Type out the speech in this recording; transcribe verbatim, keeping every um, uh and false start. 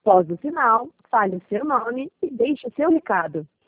Após o sinal, fale o seu nome e deixe o seu recado.